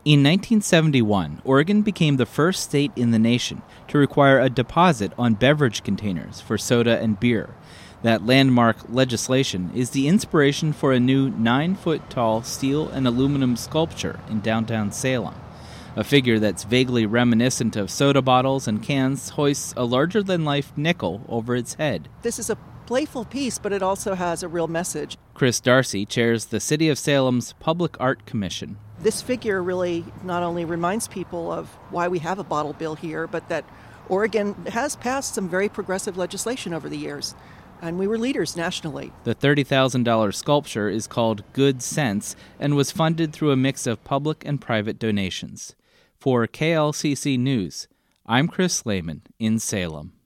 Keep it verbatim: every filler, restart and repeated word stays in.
In nineteen seventy-one, Oregon became the first state in the nation to require a deposit on beverage containers for soda and beer. That landmark legislation is the inspiration for a new nine-foot-tall steel and aluminum sculpture in downtown Salem. A figure that's vaguely reminiscent of soda bottles and cans hoists a larger-than-life nickel over its head. This is a playful piece, but it also has a real message. Chris Darcy chairs the City of Salem's Public Art Commission. This figure really not only reminds people of why we have a bottle bill here, but that Oregon has passed some very progressive legislation over the years, and we were leaders nationally. The thirty thousand dollars sculpture is called Good Sense and was funded through a mix of public and private donations. For K L C C News, I'm Chris Lehman in Salem.